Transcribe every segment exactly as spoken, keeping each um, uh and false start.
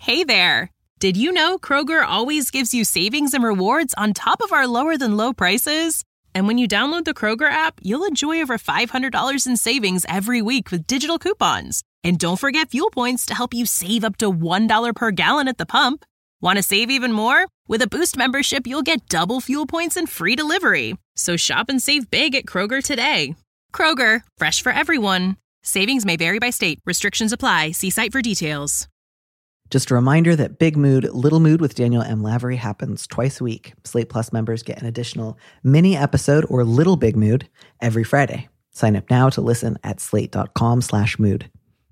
Hey there! Did you know Kroger always gives you savings and rewards on top of our lower-than-low prices? And when you download the Kroger app, you'll enjoy over five hundred dollars in savings every week with digital coupons. And don't forget fuel points to help you save up to one dollar per gallon at the pump. Want to save even more? With a Boost membership, you'll get double fuel points and free delivery. So shop and save big at Kroger today. Kroger, fresh for everyone. Savings may vary by state. Restrictions apply. See site for details. Just a reminder that Big Mood, Little Mood with Daniel M. Lavery happens twice a week. Slate Plus members get an additional mini episode or Little Big Mood every Friday. Sign up now to listen at slate.com slash mood.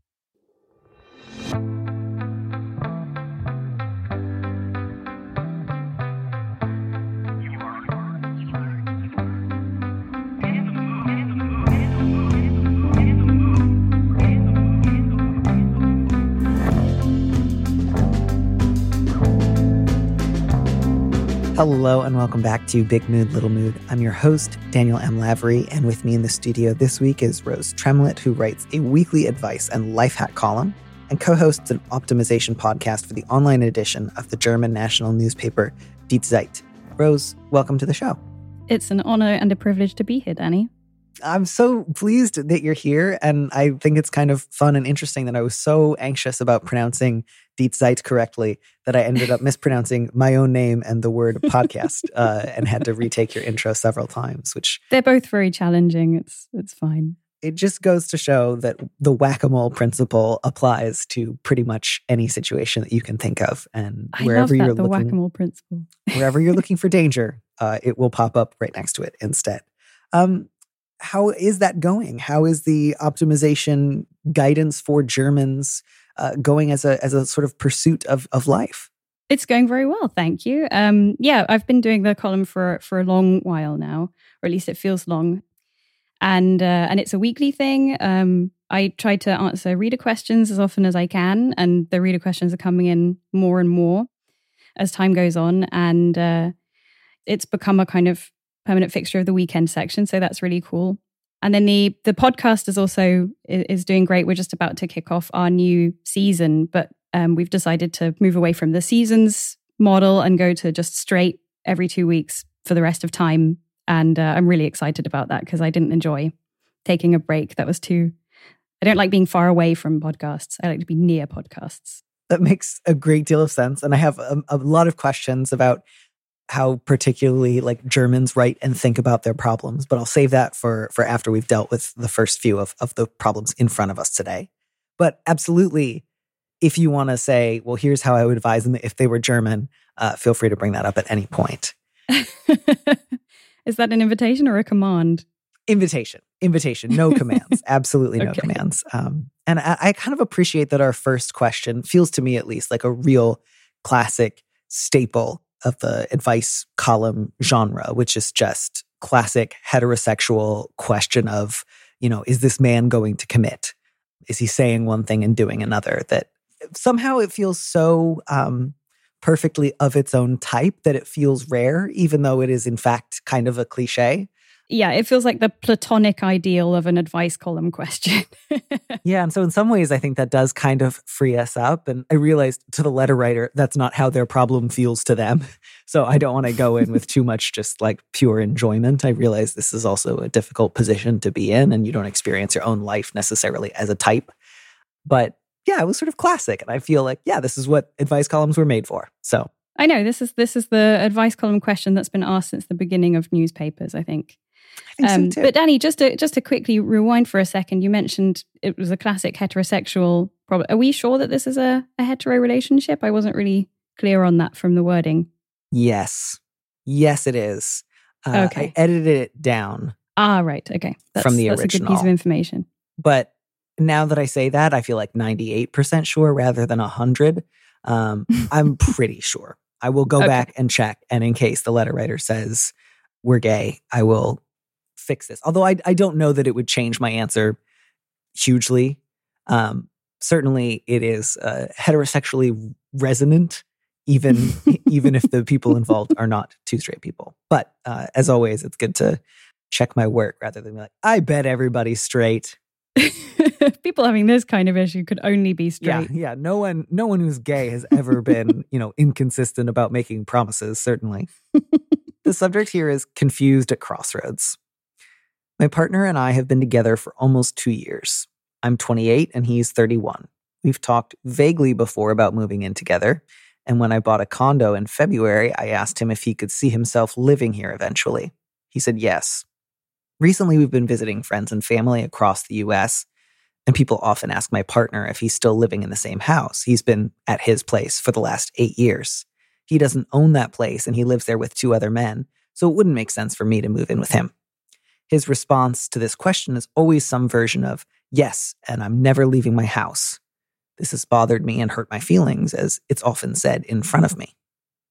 Hello and welcome back to Big Mood, Little Mood. I'm your host, Daniel M. Lavery, and with me in the studio this week is Rose Tremlett, who writes a weekly advice and life hack column and co-hosts an optimization podcast for the online edition of the German national newspaper Die Zeit. Rose, welcome to the show. It's an honor and a privilege to be here, Danny. I'm so pleased that you're here, and I think it's kind of fun and interesting that I was so anxious about pronouncing Die Zeit correctly that I ended up mispronouncing my own name and the word podcast uh, and had to retake your intro several times, which... They're both very challenging. It's it's fine. It just goes to show that the whack-a-mole principle applies to pretty much any situation that you can think of. And I wherever love that, you're the looking, whack-a-mole principle. wherever you're looking for danger, uh, it will pop up right next to it instead. Um, how is that going? How is the optimization guidance for Germans uh, going as a as a sort of pursuit of of life? It's going very well, thank you. Um, yeah, I've been doing the column for for a long while now, or at least it feels long, and uh, and it's a weekly thing. Um, I try to answer reader questions as often as I can, and the reader questions are coming in more and more as time goes on, and uh, it's become a kind of permanent fixture of the weekend section, so that's really cool. And then the the podcast is also is doing great. We're just about to kick off our new season, but um, we've decided to move away from the seasons model and go to just straight every two weeks for the rest of time. And uh, I'm really excited about that because I didn't enjoy taking a break. That was too. I don't like being far away from podcasts. I like to be near podcasts. That makes a great deal of sense, and I have a, a lot of questions about how particularly like Germans write and think about their problems, but I'll save that for for after we've dealt with the first few of, of the problems in front of us today. But absolutely, if you want to say, well, here's how I would advise them if they were German, uh, feel free to bring that up at any point. Is that an invitation or a command? Invitation. Invitation. No commands. Absolutely no Okay. commands. Um, and I, I kind of appreciate that our first question feels to me at least like a real classic staple of the advice column genre, which is just classic heterosexual question of, you know, is this man going to commit? Is he saying one thing and doing another? That somehow it feels so um, perfectly of its own type that it feels rare, even though it is in fact kind of a cliche. Yeah, it feels like the platonic ideal of an advice column question. Yeah, and so in some ways, I think that does kind of free us up. And I realized to the letter writer, that's not how their problem feels to them. So I don't want to go in with too much just like pure enjoyment. I realize this is also a difficult position to be in, and you don't experience your own life necessarily as a type. But yeah, it was sort of classic. And I feel like, yeah, this is what advice columns were made for. So I know, this is this is the advice column question that's been asked since the beginning of newspapers, I think. I think Um, so too. but Danny, just to just to quickly rewind for a second, you mentioned it was a classic heterosexual problem. Are we sure that this is a, a hetero relationship? I wasn't really clear on that from the wording. Yes. Yes, it is. Uh, Okay. I edited it down. Ah, right. Okay. That's, From the that's a good piece original. of information. But now that I say that, I feel like ninety-eight percent sure rather than one hundred. Um, I'm pretty sure. I will go Okay. back and check. And in case the letter writer says we're gay, I will fix this. Although I, I don't know that it would change my answer hugely. Um, certainly it is uh, heterosexually resonant, even, even if the people involved are not two straight people. But uh, as always, it's good to check my work rather than be like, I bet everybody's straight. People having this kind of issue could only be straight. Yeah, yeah. No one, no one who's gay has ever been, you know, inconsistent about making promises, certainly. The subject here is confused at crossroads. My partner and I have been together for almost two years. I'm twenty-eight and he's thirty-one. We've talked vaguely before about moving in together. And when I bought a condo in February, I asked him if he could see himself living here eventually. He said yes. Recently, we've been visiting friends and family across the U S, and people often ask my partner if he's still living in the same house. He's been at his place for the last eight years. He doesn't own that place, and he lives there with two other men, so it wouldn't make sense for me to move in with him. His response to this question is always some version of, yes, and I'm never leaving my house. This has bothered me and hurt my feelings, as it's often said in front of me.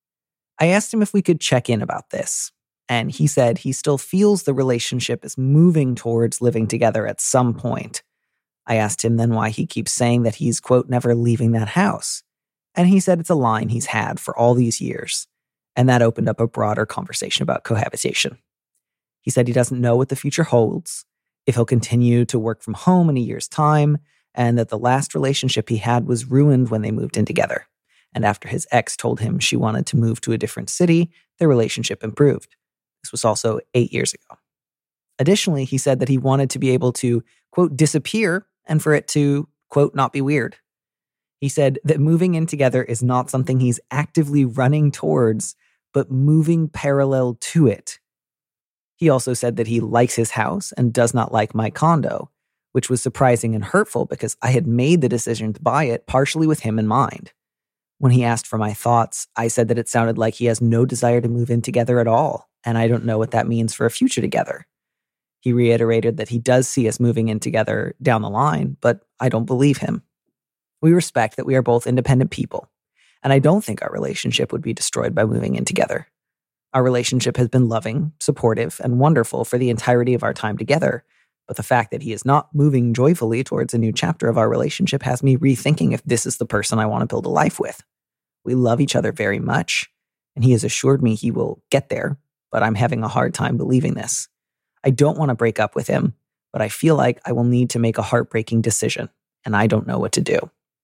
I asked him if we could check in about this, and he said he still feels the relationship is moving towards living together at some point. I asked him then why he keeps saying that he's, quote, never leaving that house. And he said it's a line he's had for all these years, and that opened up a broader conversation about cohabitation. He said he doesn't know what the future holds, if he'll continue to work from home in a year's time, and that the last relationship he had was ruined when they moved in together. And after his ex told him she wanted to move to a different city, their relationship improved. This was also eight years ago. Additionally, he said that he wanted to be able to, quote, disappear and for it to, quote, not be weird. He said that moving in together is not something he's actively running towards, but moving parallel to it. He also said that he likes his house and does not like my condo, which was surprising and hurtful because I had made the decision to buy it partially with him in mind. When he asked for my thoughts, I said that it sounded like he has no desire to move in together at all, and I don't know what that means for a future together. He reiterated that he does see us moving in together down the line, but I don't believe him. We respect that we are both independent people, and I don't think our relationship would be destroyed by moving in together. Our relationship has been loving, supportive, and wonderful for the entirety of our time together, but the fact that he is not moving joyfully towards a new chapter of our relationship has me rethinking if this is the person I want to build a life with. We love each other very much, and he has assured me he will get there, but I'm having a hard time believing this. I don't want to break up with him, but I feel like I will need to make a heartbreaking decision, and I don't know what to do.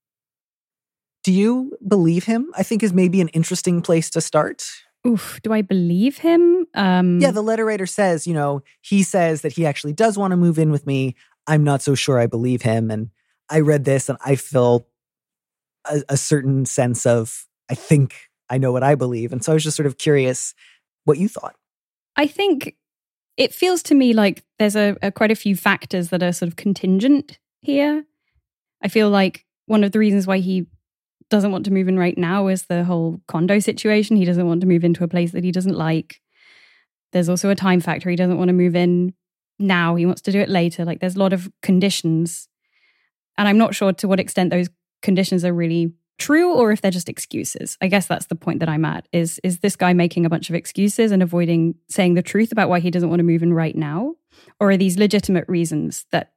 Do you believe him? I think is maybe an interesting place to start. Oof, do I believe him? Um, yeah, the letter writer says, you know, he says that he actually does want to move in with me. I'm not so sure I believe him. And I read this and I feel a, a certain sense of, I think I know what I believe. And so I was just sort of curious what you thought. I think it feels to me like there's a, a quite a few factors that are sort of contingent here. I feel like one of the reasons why he doesn't want to move in right now is the whole condo situation. He doesn't want to move into a place that he doesn't like. There's also a time factor. He doesn't want to move in now. He wants to do it later. Like there's a lot of conditions. And I'm not sure to what extent those conditions are really true or if they're just excuses. I guess that's the point that I'm at. Is, is this guy making a bunch of excuses and avoiding saying the truth about why he doesn't want to move in right now? Or are these legitimate reasons that,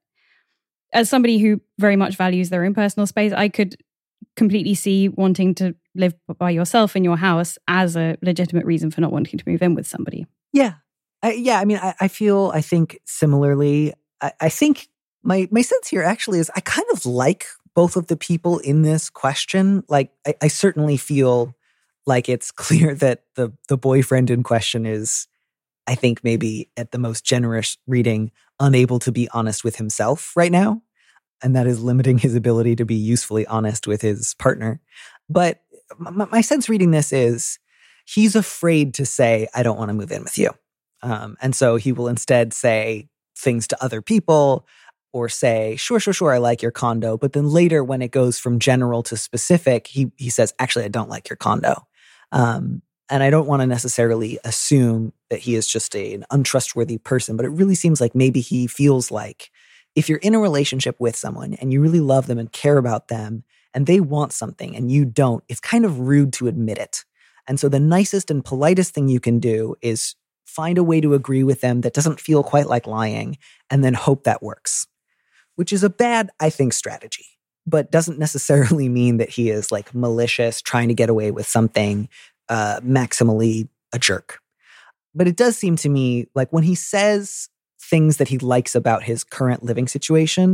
as somebody who very much values their own personal space, I could completely see wanting to live by yourself in your house as a legitimate reason for not wanting to move in with somebody. Yeah. I, yeah. I mean, I, I feel, I think similarly, I, I think my, my sense here actually is I kind of like both of the people in this question. Like, I, I certainly feel like it's clear that the, the boyfriend in question is, I think maybe at the most generous reading, unable to be honest with himself right now. And that is limiting his ability to be usefully honest with his partner. But my, my sense reading this is he's afraid to say, I don't want to move in with you. Um, and so he will instead say things to other people or say, sure, sure, sure, I like your condo. But then later when it goes from general to specific, he he says, actually, I don't like your condo. Um, and I don't want to necessarily assume that he is just a, an untrustworthy person, but it really seems like maybe he feels like if you're in a relationship with someone and you really love them and care about them and they want something and you don't, it's kind of rude to admit it. And so the nicest and politest thing you can do is find a way to agree with them that doesn't feel quite like lying and then hope that works, which is a bad, I think, strategy, but doesn't necessarily mean that he is like malicious, trying to get away with something, uh, maximally a jerk. But it does seem to me like when he says things that he likes about his current living situation,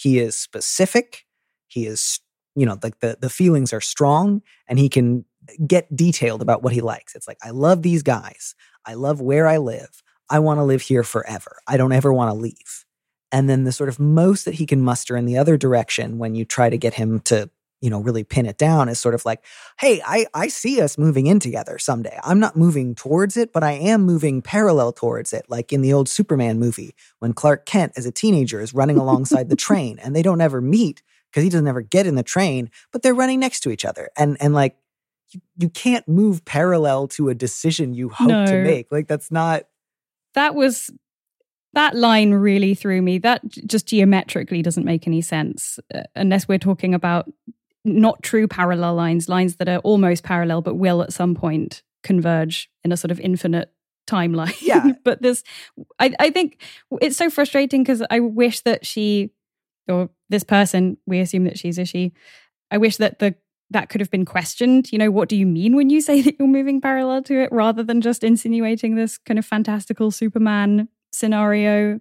He is specific. He is, you know, like the, the feelings are strong, and he can get detailed about what he likes. It's like, I love these guys. I love where I live. I want to live here forever. I don't ever want to leave. And then the sort of most that he can muster in the other direction when you try to get him to, you know, really pin it down is sort of like, hey, I, I see us moving in together someday. I'm not moving towards it, but I am moving parallel towards it. Like in the old Superman movie, when Clark Kent as a teenager is running alongside the train and they don't ever meet because he doesn't ever get in the train, but they're running next to each other. And, and like, you, you can't move parallel to a decision you hope No. to make. Like that's not. That was, that line really threw me. That just geometrically doesn't make any sense uh, unless we're talking about not true parallel lines, lines that are almost parallel but will at some point converge in a sort of infinite timeline. Yeah. But this, I, I think it's so frustrating because I wish that she, or this person, we assume that she's a she, I wish that the that could have been questioned. You know, what do you mean when you say that you're moving parallel to it, rather than just insinuating this kind of fantastical Superman scenario?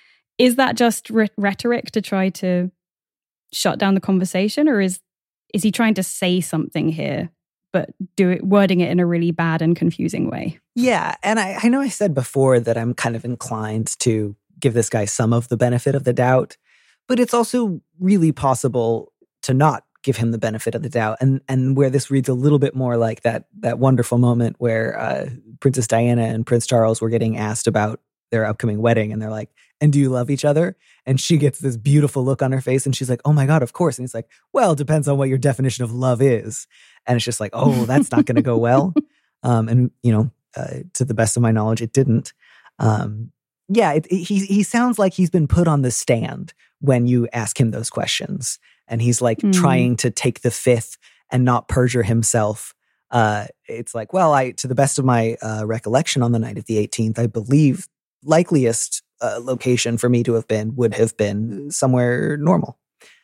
Is that just re- rhetoric to try to shut down the conversation, or is is he trying to say something here, but do it wording it in a really bad and confusing way? Yeah, and I, I know I said before that I'm kind of inclined to give this guy some of the benefit of the doubt, but it's also really possible to not give him the benefit of the doubt. And and where this reads a little bit more like that that wonderful moment where uh, Princess Diana and Prince Charles were getting asked about their upcoming wedding, and they're like, and do you love each other? And she gets this beautiful look on her face, and she's like, oh my God, of course. And he's like, well, it depends on what your definition of love is. And it's just like, oh, that's not going to go well. Um, and, you know, uh, to the best of my knowledge, it didn't. Um, yeah, it, it, he he sounds like he's been put on the stand when you ask him those questions. And he's like mm. trying to take the fifth and not perjure himself. Uh, it's like, well, I, to the best of my uh, recollection on the night of the eighteenth, I believe likeliest uh, location for me to have been would have been somewhere normal.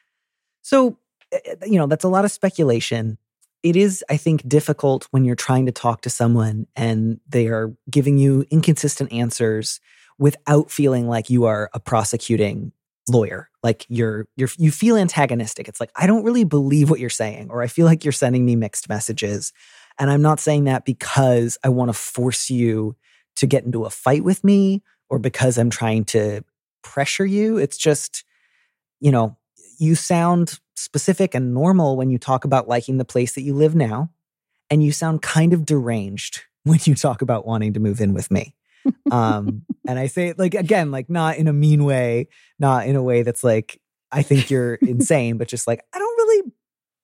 So, you know, that's a lot of speculation. It is, I think, difficult when you're trying to talk to someone and they are giving you inconsistent answers without feeling like you are a prosecuting lawyer. Like you're, you're, you feel antagonistic. It's like, I don't really believe what you're saying, or I feel like you're sending me mixed messages. And I'm not saying that because I want to force you to get into a fight with me or because I'm trying to pressure you. It's just, you know, you sound specific and normal when you talk about liking the place that you live now. And you sound kind of deranged when you talk about wanting to move in with me. Um, and I say it like, again, like not in a mean way, not in a way that's like, I think you're insane, but just like, I don't really,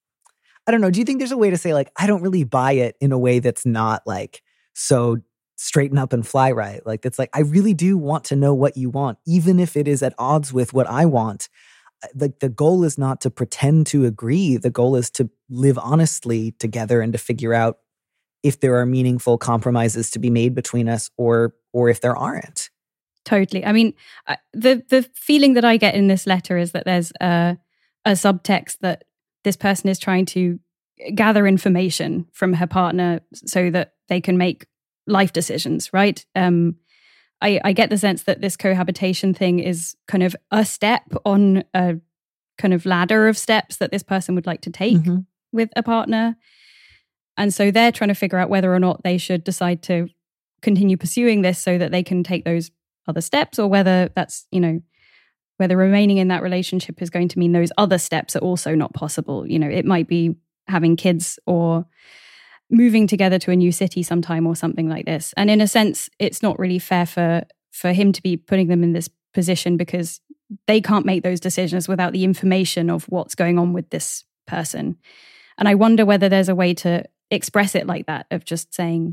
I don't know. Do you think there's a way to say like, I don't really buy it in a way that's not like so straighten up and fly right? Like, that's like, I really do want to know what you want, even if it is at odds with what I want. Like the goal is not to pretend to agree. The goal is to live honestly together and to figure out if there are meaningful compromises to be made between us or or if there aren't. Totally. I mean, the the feeling that I get in this letter is that there's a, a subtext that this person is trying to gather information from her partner so that they can make life decisions, right? Um, I, I get the sense that this cohabitation thing is kind of a step on a kind of ladder of steps that this person would like to take mm-hmm. with a partner. And so they're trying to figure out whether or not they should decide to continue pursuing this so that they can take those other steps, or whether that's, you know, whether remaining in that relationship is going to mean those other steps are also not possible. You know, it might be having kids or moving together to a new city sometime or something like this. And in a sense, it's not really fair for for him to be putting them in this position because they can't make those decisions without the information of what's going on with this person. And I wonder whether there's a way to express it like that, of just saying,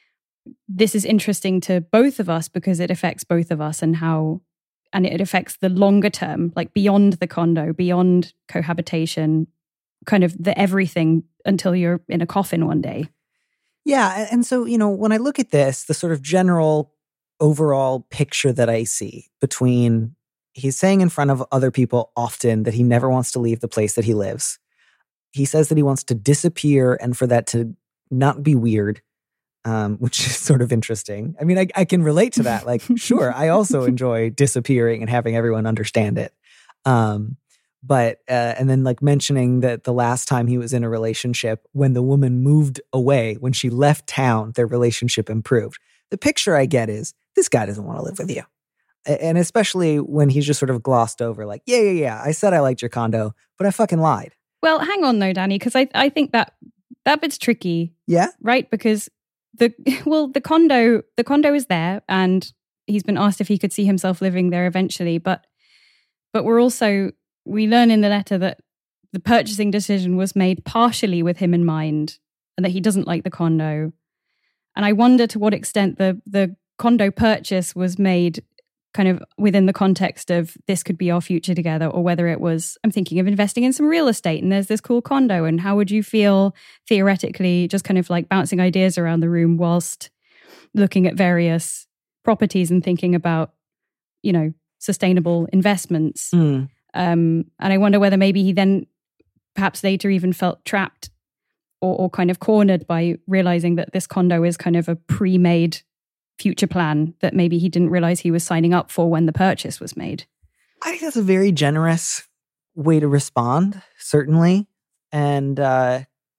this is interesting to both of us because it affects both of us, and how, and it affects the longer term, like beyond the condo, beyond cohabitation, kind of the everything until you're in a coffin one day. Yeah. And so, you know, when I look at this, the sort of general overall picture that I see between, he's saying in front of other people often that he never wants to leave the place that he lives. He says that he wants to disappear and for that to not be weird, um, which is sort of interesting. I mean, I, I can relate to that. Like, sure, I also enjoy disappearing and having everyone understand it. Um, But, uh, and then like mentioning that the last time he was in a relationship, when the woman moved away, when she left town, their relationship improved. The picture I get is this guy doesn't want to live with you. And especially when he's just sort of glossed over like, yeah, yeah, yeah, I said I liked your condo, but I fucking lied. Well, hang on though, Danny, because I, I think that that bit's tricky. Yeah. Right? Because the, well, the condo, the condo is there and he's been asked if he could see himself living there eventually. But, but we're also, we learn in the letter that the purchasing decision was made partially with him in mind and that he doesn't like the condo. And I wonder to what extent the the condo purchase was made kind of within the context of this could be our future together, or whether it was, I'm thinking of investing in some real estate and there's this cool condo, and how would you feel theoretically, just kind of like bouncing ideas around the room whilst looking at various properties and thinking about, you know, sustainable investments. Mm. Um, and I wonder whether maybe he then perhaps later even felt trapped or, or kind of cornered by realizing that this condo is kind of a pre-made future plan that maybe he didn't realize he was signing up for when the purchase was made. I think that's a very generous way to respond, certainly. And uh,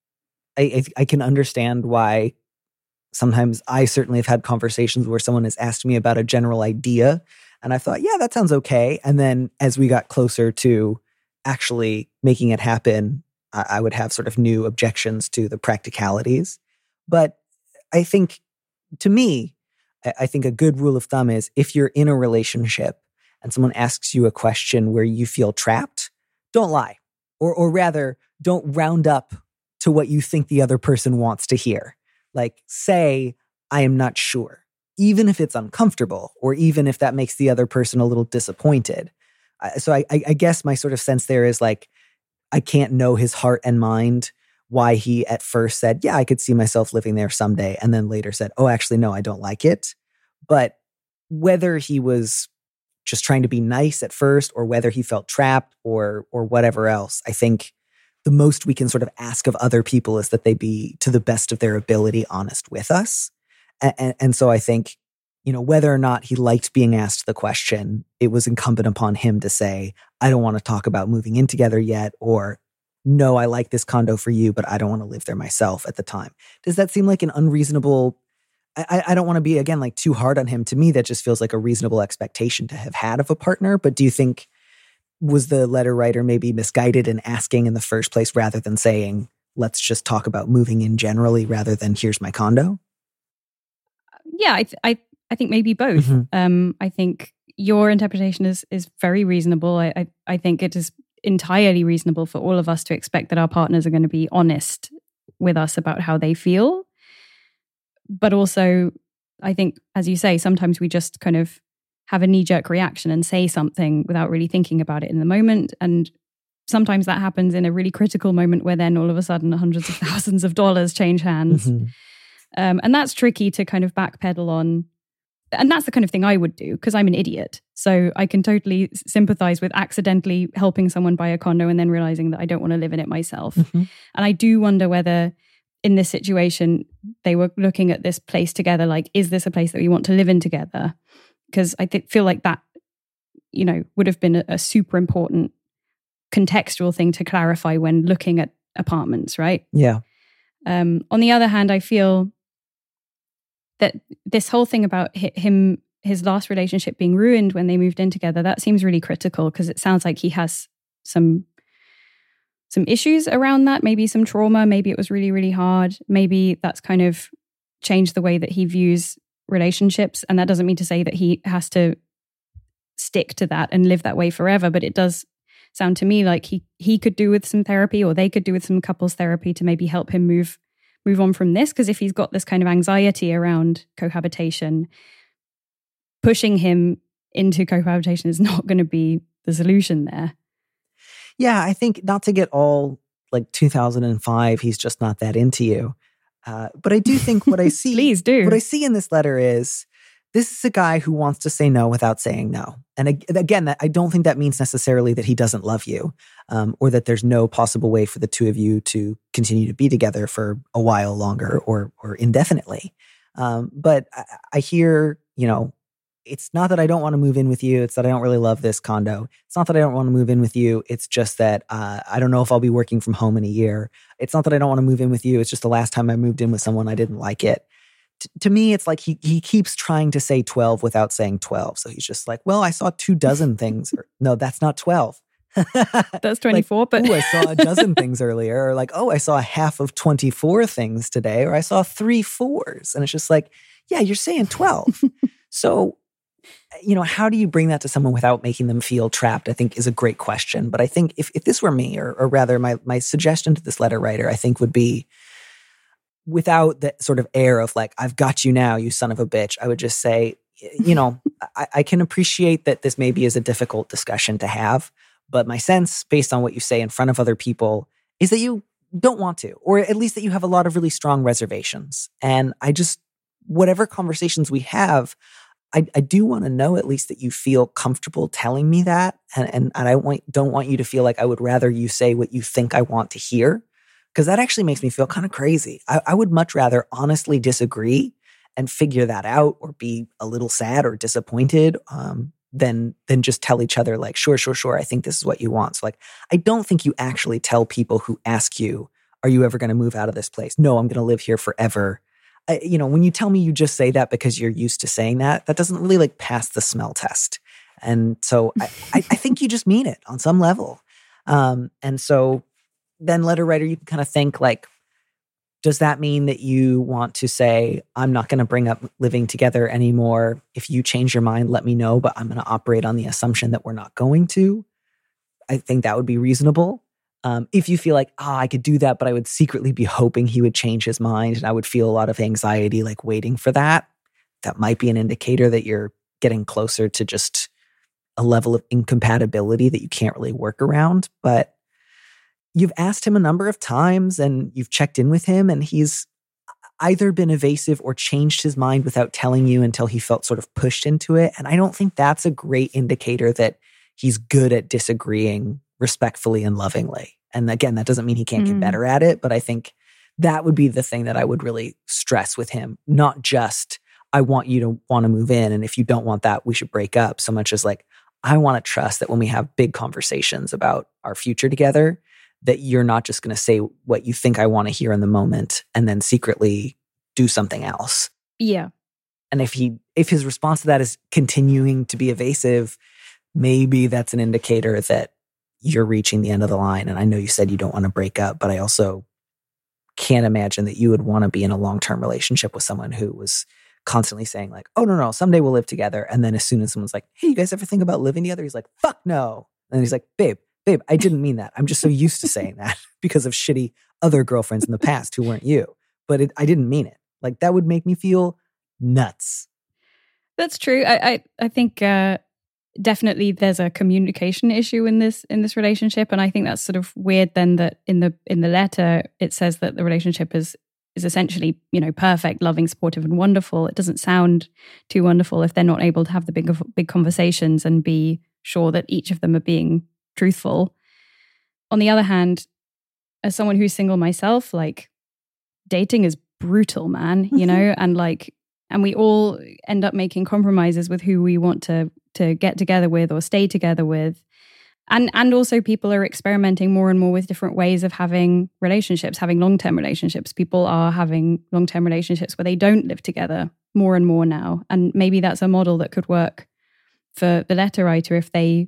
I, I, I can understand why sometimes I certainly have had conversations where someone has asked me about a general idea and I thought, yeah, that sounds okay. And then as we got closer to actually making it happen, I, I would have sort of new objections to the practicalities. But I think, to me, I, I think a good rule of thumb is if you're in a relationship and someone asks you a question where you feel trapped, don't lie. Or, or rather, don't round up to what you think the other person wants to hear. Like, say, I am not sure. Even if it's uncomfortable, or even if that makes the other person a little disappointed. Uh, so I, I, I guess my sort of sense there is like, I can't know his heart and mind, why he at first said, yeah, I could see myself living there someday, and then later said, oh, actually, no, I don't like it. But whether he was just trying to be nice at first, or whether he felt trapped, or or whatever else, I think the most we can sort of ask of other people is that they be, to the best of their ability, honest with us. And, and so I think, you know, whether or not he liked being asked the question, it was incumbent upon him to say, I don't want to talk about moving in together yet, or no, I like this condo for you, but I don't want to live there myself at the time. Does that seem like an unreasonable, I, I don't want to be, again, like too hard on him. To me, that just feels like a reasonable expectation to have had of a partner. But do you think, was the letter writer maybe misguided in asking in the first place rather than saying, let's just talk about moving in generally rather than here's my condo? Yeah, I th- I I think maybe both. Mm-hmm. Um, I think your interpretation is is very reasonable. I, I I think it is entirely reasonable for all of us to expect that our partners are going to be honest with us about how they feel. But also, I think, as you say, sometimes we just kind of have a knee-jerk reaction and say something without really thinking about it in the moment. And sometimes that happens in a really critical moment where then all of a sudden hundreds of thousands of dollars change hands. Mm-hmm. Um, and that's tricky to kind of backpedal on. And that's the kind of thing I would do because I'm an idiot. So I can totally sympathize with accidentally helping someone buy a condo and then realizing that I don't want to live in it myself. Mm-hmm. And I do wonder whether in this situation, they were looking at this place together, like, is this a place that we want to live in together? Because I th- feel like that, you know, would have been a, a super important contextual thing to clarify when looking at apartments, right? Yeah. Um, on the other hand, I feel that this whole thing about him, his last relationship being ruined when they moved in together, that seems really critical because it sounds like he has some some issues around that, maybe some trauma, maybe it was really, really hard. Maybe that's kind of changed the way that he views relationships. And that doesn't mean to say that he has to stick to that and live that way forever, but it does sound to me like he he could do with some therapy, or they could do with some couples therapy to maybe help him move move on from this. Because if he's got this kind of anxiety around cohabitation, pushing him into cohabitation is not going to be the solution there. Yeah, I think not to get all like two thousand five, he's just not that into you. Uh, but I do think what I see, Please do. What I see in this letter is this is a guy who wants to say no without saying no. And again, I don't think that means necessarily that he doesn't love you, um, or that there's no possible way for the two of you to continue to be together for a while longer or or indefinitely. Um, but I, I hear, you know, it's not that I don't want to move in with you. It's that I don't really love this condo. It's not that I don't want to move in with you. It's just that uh, I don't know if I'll be working from home in a year. It's not that I don't want to move in with you. It's just the last time I moved in with someone, I didn't like it. T- to me, it's like he he keeps trying to say twelve without saying twelve. So he's just like, well, I saw two dozen things. Or, no, that's not twelve. That's twenty-four. Like, but oh, I saw a dozen things earlier. Or like, oh, I saw a half of twenty-four things today. Or I saw three fours. And it's just like, yeah, you're saying twelve. So, you know, how do you bring that to someone without making them feel trapped, I think is a great question. But I think if, if this were me, or, or rather my, my suggestion to this letter writer, I think would be, without that sort of air of like, I've got you now, you son of a bitch, I would just say, you know, I, I can appreciate that this maybe is a difficult discussion to have, but my sense, based on what you say in front of other people, is that you don't want to, or at least that you have a lot of really strong reservations. And I just, whatever conversations we have, I, I do want to know at least that you feel comfortable telling me that. And, and, and I want, don't want you to feel like I would rather you say what you think I want to hear, because that actually makes me feel kind of crazy. I, I would much rather honestly disagree and figure that out, or be a little sad or disappointed um, than, than just tell each other like, sure, sure, sure, I think this is what you want. So like, I don't think you actually tell people who ask you, are you ever going to move out of this place? No, I'm going to live here forever. I, you know, when you tell me you just say that because you're used to saying that, that doesn't really like pass the smell test. And so I, I, I think you just mean it on some level. Um, and so then letter writer, you can kind of think like, does that mean that you want to say, I'm not going to bring up living together anymore? If you change your mind, let me know, but I'm going to operate on the assumption that we're not going to. I think that would be reasonable. Um, if you feel like, ah, oh, I could do that, but I would secretly be hoping he would change his mind and I would feel a lot of anxiety, like waiting for that, that might be an indicator that you're getting closer to just a level of incompatibility that you can't really work around. But you've asked him a number of times and you've checked in with him, and he's either been evasive or changed his mind without telling you until he felt sort of pushed into it. And I don't think that's a great indicator that he's good at disagreeing respectfully and lovingly. And again, that doesn't mean he can't mm. get better at it, but I think that would be the thing that I would really stress with him. Not just, I want you to want to move in, and if you don't want that, we should break up, so much as like, I want to trust that when we have big conversations about our future together, that you're not just going to say what you think I want to hear in the moment and then secretly do something else. Yeah. And if he, if his response to that is continuing to be evasive, maybe that's an indicator that you're reaching the end of the line. And I know you said you don't want to break up, but I also can't imagine that you would want to be in a long-term relationship with someone who was constantly saying like, oh, no, no, someday we'll live together. And then as soon as someone's like, hey, you guys ever think about living together? He's like, fuck no. And he's like, babe, babe, I didn't mean that. I'm just so used to saying that because of shitty other girlfriends in the past who weren't you. But it, I didn't mean it. Like, that would make me feel nuts. That's true. I I, I think uh, definitely there's a communication issue in this in this relationship, and I think that's sort of weird. Then that in the in the letter it says that the relationship is is essentially, you know, perfect, loving, supportive, and wonderful. It doesn't sound too wonderful if they're not able to have the big big conversations and be sure that each of them are being truthful. On the other hand, as someone who's single myself, like, dating is brutal, man, you know, and like, and we all end up making compromises with who we want to to get together with or stay together with. And and also people are experimenting more and more with different ways of having relationships, having long-term relationships. People are having long-term relationships where they don't live together more and more now. And maybe that's a model that could work for the letter writer if they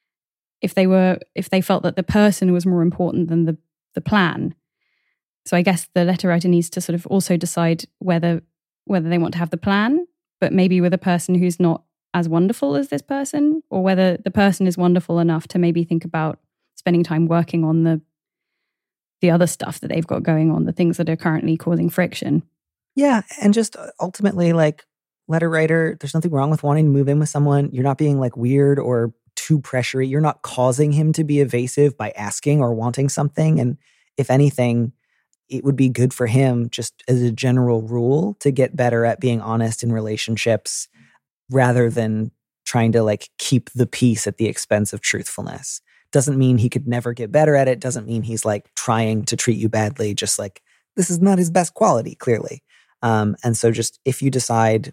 if they were if they felt that the person was more important than the the plan. So I guess the letter writer needs to sort of also decide whether whether they want to have the plan, but maybe with a person who's not as wonderful as this person, or whether the person is wonderful enough to maybe think about spending time working on the the other stuff that they've got going on, the things that are currently causing friction. Yeah, and just ultimately, like, letter writer, there's nothing wrong with wanting to move in with someone. You're not being like weird or too pressury. You're not causing him to be evasive by asking or wanting something. And if anything, it would be good for him, just as a general rule, to get better at being honest in relationships rather than trying to like keep the peace at the expense of truthfulness. Doesn't mean he could never get better at it. Doesn't mean he's like trying to treat you badly. Just like, this is not his best quality, clearly. Um, and so just if you decide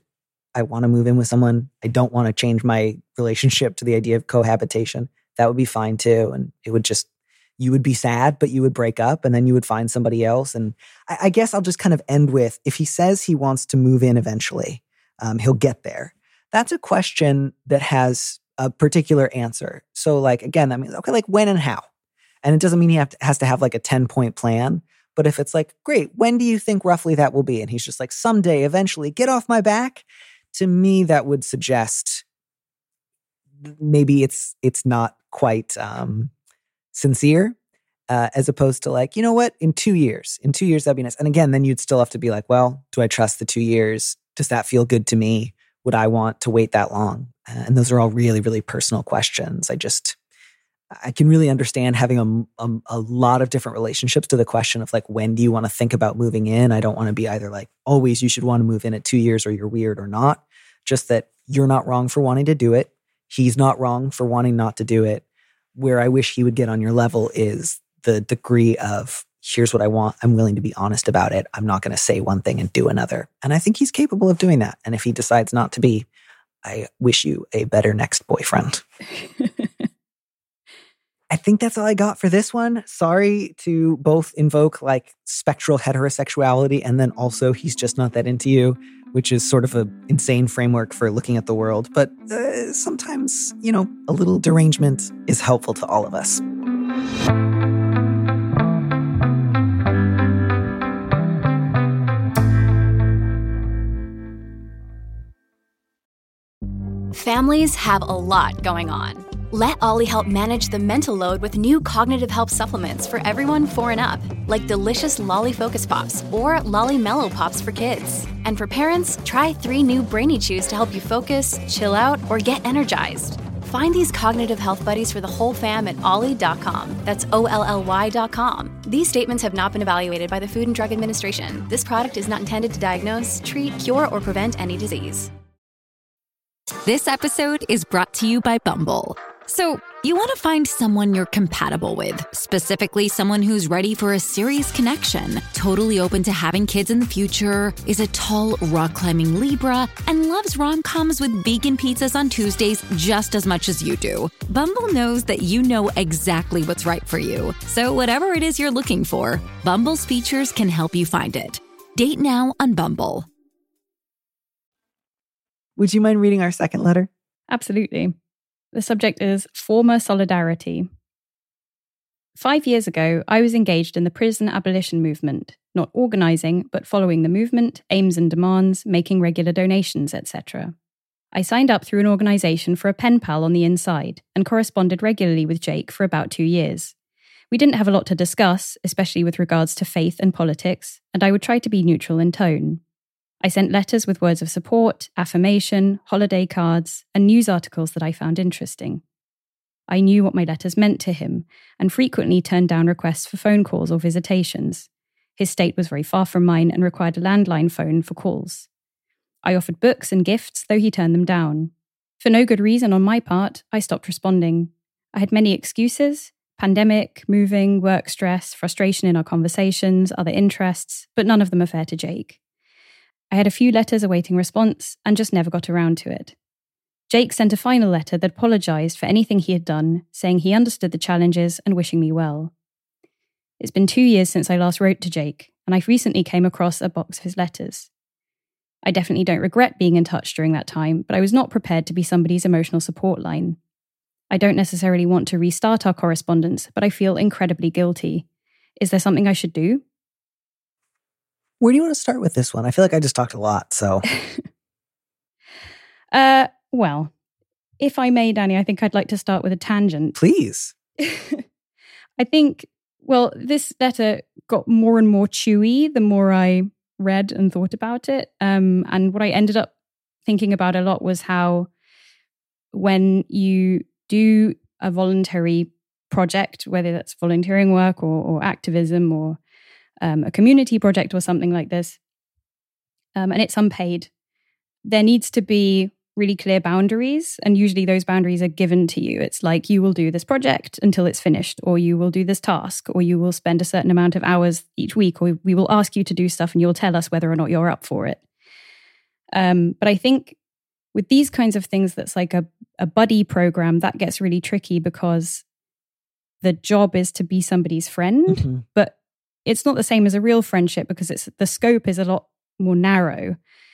I want to move in with someone. I don't want to change my relationship to the idea of cohabitation. That would be fine too. And it would just, you would be sad, but you would break up and then you would find somebody else. And I, I guess I'll just kind of end with, if he says he wants to move in eventually, um, he'll get there. That's a question that has a particular answer. So like, again, that means, okay, like when and how? And it doesn't mean he have to, has to have like a ten point plan. But if it's like, great, when do you think roughly that will be? And he's just like, someday, eventually, get off my back. To me, that would suggest maybe it's it's not quite um, sincere, uh, as opposed to like, you know what, in two years, in two years, that'd be nice. And again, then you'd still have to be like, well, do I trust the two years? Does that feel good to me? Would I want to wait that long? Uh, and those are all really, really personal questions. I just... I can really understand having a, a, a lot of different relationships to the question of like, when do you want to think about moving in? I don't want to be either like, always you should want to move in at two years or you're weird or not. Just that you're not wrong for wanting to do it. He's not wrong for wanting not to do it. Where I wish he would get on your level is the degree of, here's what I want. I'm willing to be honest about it. I'm not going to say one thing and do another. And I think he's capable of doing that. And if he decides not to be, I wish you a better next boyfriend. I think that's all I got for this one. Sorry to both invoke like spectral heterosexuality and then also he's just not that into you, which is sort of an insane framework for looking at the world. But uh, sometimes, you know, a little derangement is helpful to all of us. Families have a lot going on. Let Ollie help manage the mental load with new cognitive help supplements for everyone four and up, like delicious Lolly Focus Pops or Lolly Mellow Pops for kids. And for parents, try three new Brainy Chews to help you focus, chill out, or get energized. Find these cognitive health buddies for the whole fam at ollie dot com. That's O L L Y dot com. These statements have not been evaluated by the Food and Drug Administration. This product is not intended to diagnose, treat, cure, or prevent any disease. This episode is brought to you by Bumble. So, you want to find someone you're compatible with, specifically someone who's ready for a serious connection, totally open to having kids in the future, is a tall, rock-climbing Libra, and loves rom-coms with vegan pizzas on Tuesdays just as much as you do. Bumble knows that you know exactly what's right for you. So whatever it is you're looking for, Bumble's features can help you find it. Date now on Bumble. Would you mind reading our second letter? Absolutely. The subject is former solidarity. Five years ago, I was engaged in the prison abolition movement, not organising, but following the movement, aims and demands, making regular donations, et cetera. I signed up through an organisation for a pen pal on the inside and corresponded regularly with Jake for about two years. We didn't have a lot to discuss, especially with regards to faith and politics, and I would try to be neutral in tone. I sent letters with words of support, affirmation, holiday cards, and news articles that I found interesting. I knew what my letters meant to him, and frequently turned down requests for phone calls or visitations. His state was very far from mine and required a landline phone for calls. I offered books and gifts, though he turned them down. For no good reason on my part, I stopped responding. I had many excuses: pandemic, moving, work stress, frustration in our conversations, other interests, but none of them are fair to Jake. I had a few letters awaiting response and just never got around to it. Jake sent a final letter that apologised for anything he had done, saying he understood the challenges and wishing me well. It's been two years since I last wrote to Jake, and I recently came across a box of his letters. I definitely don't regret being in touch during that time, but I was not prepared to be somebody's emotional support line. I don't necessarily want to restart our correspondence, but I feel incredibly guilty. Is there something I should do? Where do you want to start with this one? I feel like I just talked a lot, so. uh, well, if I may, Danny, I think I'd like to start with a tangent. Please. I think, well, this letter got more and more chewy the more I read and thought about it. Um, and what I ended up thinking about a lot was how when you do a voluntary project, whether that's volunteering work or, or activism or Um, a community project or something like this, um, and it's unpaid, there needs to be really clear boundaries, and usually those boundaries are given to you. It's like, you will do this project until it's finished, or you will do this task, or you will spend a certain amount of hours each week, or we will ask you to do stuff and you'll tell us whether or not you're up for it. Um, but I think with these kinds of things, that's like a, a buddy program, that gets really tricky because the job is to be somebody's friend, mm-hmm. but it's not the same as a real friendship because it's the scope is a lot more narrow.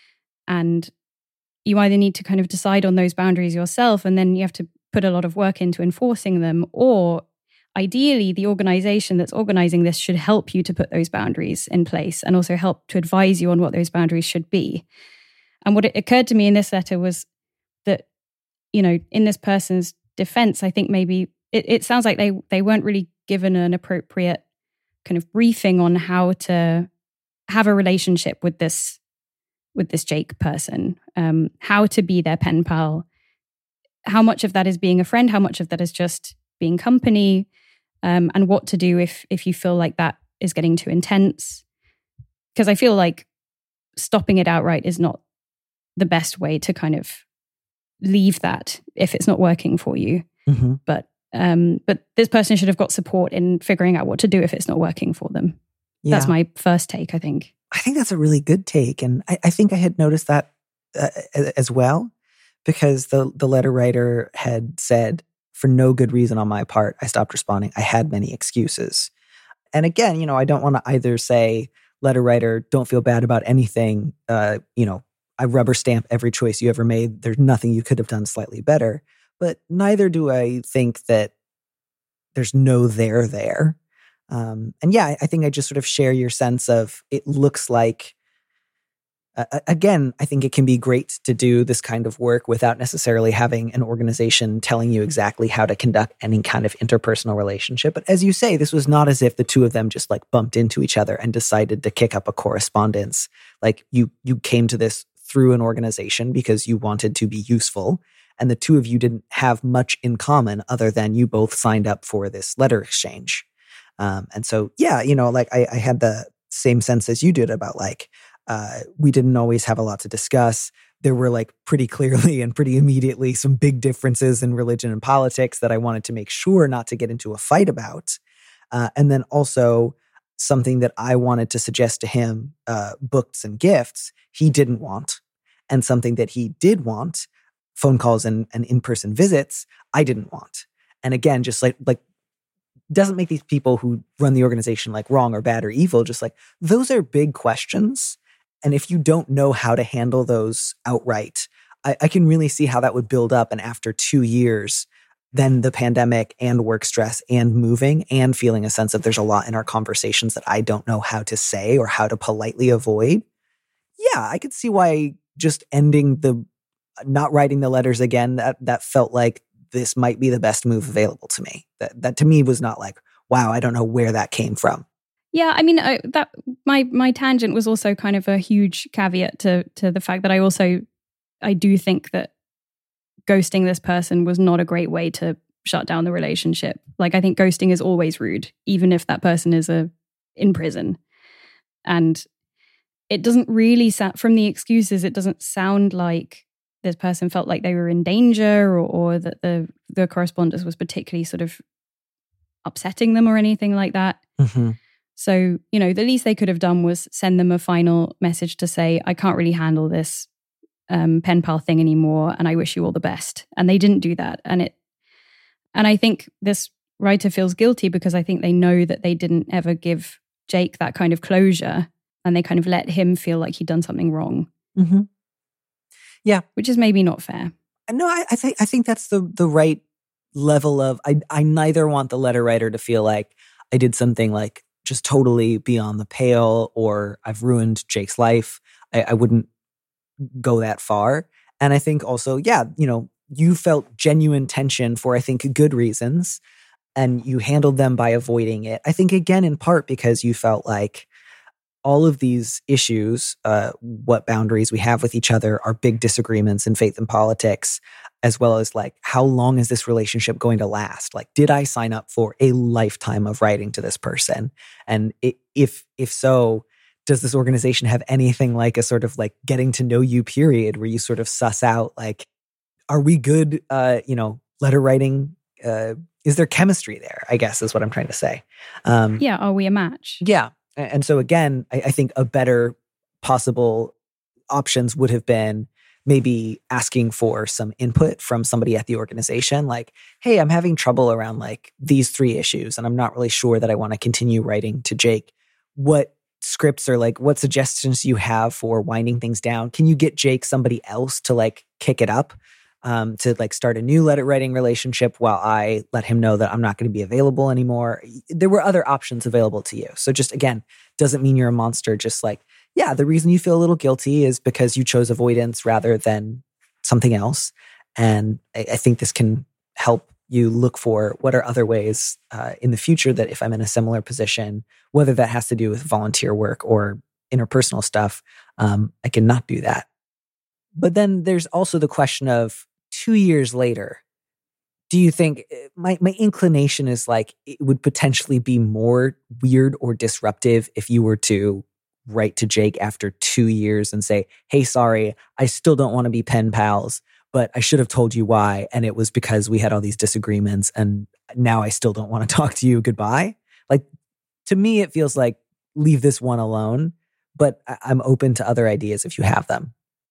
And you either need to kind of decide on those boundaries yourself, and then you have to put a lot of work into enforcing them, or ideally the organization that's organizing this should help you to put those boundaries in place and also help to advise you on what those boundaries should be. And what it occurred to me in this letter was that, you know, in this person's defense, I think maybe it, it sounds like they they weren't really given an appropriate kind of briefing on how to have a relationship with this with this Jake person, um, how to be their pen pal, how much of that is being a friend, how much of that is just being company, um, and what to do if if you feel like that is getting too intense. Because I feel like stopping it outright is not the best way to kind of leave that if it's not working for you. Mm-hmm. But um, but this person should have got support in figuring out what to do if it's not working for them. Yeah. That's my first take, I think. I think that's a really good take. And I, I think I had noticed that uh, as well, because the, the letter writer had said, for no good reason on my part, I stopped responding. I had many excuses. And again, you know, I don't want to either say, letter writer, don't feel bad about anything. Uh, you know, I rubber stamp every choice you ever made. There's nothing you could have done slightly better. But neither do I think that there's no there there. Um, and yeah, I think I just sort of share your sense of it looks like, uh, again, I think it can be great to do this kind of work without necessarily having an organization telling you exactly how to conduct any kind of interpersonal relationship. But as you say, this was not as if the two of them just like bumped into each other and decided to kick up a correspondence. Like you, you came to this through an organization because you wanted to be useful. And the two of you didn't have much in common other than you both signed up for this letter exchange. Um, and so, yeah, you know, like I, I had the same sense as you did about like, uh, we didn't always have a lot to discuss. There were like pretty clearly and pretty immediately some big differences in religion and politics that I wanted to make sure not to get into a fight about. Uh, and then also something that I wanted to suggest to him, uh, books and gifts, he didn't want. And something that he did want, phone calls and, and in-person visits, I didn't want. And again, just like, like, doesn't make these people who run the organization like wrong or bad or evil, just like those are big questions. And if you don't know how to handle those outright, I, I can really see how that would build up. And after two years, then the pandemic and work stress and moving and feeling a sense of there's a lot in our conversations that I don't know how to say or how to politely avoid. Yeah, I could see why just ending the, not writing the letters again, that that felt like this might be the best move available to me. That that to me was not like, wow, I don't know where that came from. Yeah, I mean, I, that my my tangent was also kind of a huge caveat to to the fact that I also I do think that ghosting this person was not a great way to shut down the relationship. Like, I think ghosting is always rude, even if that person is a in prison. And it doesn't really sound, from the excuses, it doesn't sound like this person felt like they were in danger or, or that the the correspondence was particularly sort of upsetting them or anything like that. Mm-hmm. So, you know, the least they could have done was send them a final message to say, I can't really handle this um, pen pal thing anymore, and I wish you all the best. And they didn't do that. And it, and I think this writer feels guilty because I think they know that they didn't ever give Jake that kind of closure, and they kind of let him feel like he'd done something wrong. Mm-hmm. Yeah, which is maybe not fair. No, I, I think I think that's the the right level of. I I neither want the letter writer to feel like I did something like just totally beyond the pale or I've ruined Jake's life. I, I wouldn't go that far. And I think also, yeah, you know, you felt genuine tension for I think good reasons, and you handled them by avoiding it. I think again in part because you felt like all of these issues, uh, what boundaries we have with each other, our big disagreements in faith and politics, as well as like, how long is this relationship going to last? Like, did I sign up for a lifetime of writing to this person? And it, if if so, does this organization have anything like a sort of like getting to know you period where you sort of suss out like, are we good, uh, you know, letter writing? Uh, is there chemistry there, I guess is what I'm trying to say. Um, yeah, are we a match? Yeah. And so again, I, I think a better possible options would have been maybe asking for some input from somebody at the organization, like, hey, I'm having trouble around like these three issues, and I'm not really sure that I want to continue writing to Jake. What scripts or like what suggestions you have for winding things down? Can you get Jake somebody else to like kick it up, um, to like start a new letter writing relationship while I let him know that I'm not going to be available anymore? There were other options available to you. So just again, doesn't mean you're a monster. Just like, yeah, the reason you feel a little guilty is because you chose avoidance rather than something else. And I, I think this can help you look for what are other ways uh, in the future that if I'm in a similar position, whether that has to do with volunteer work or interpersonal stuff, um, I can not do that. But then there's also the question of two years later, do you think, my, my inclination is like it would potentially be more weird or disruptive if you were to write to Jake after two years and say, hey, sorry, I still don't want to be pen pals, but I should have told you why. And it was because we had all these disagreements and now I still don't want to talk to you. Goodbye. Like, to me, it feels like leave this one alone, but I- I'm open to other ideas if you have them.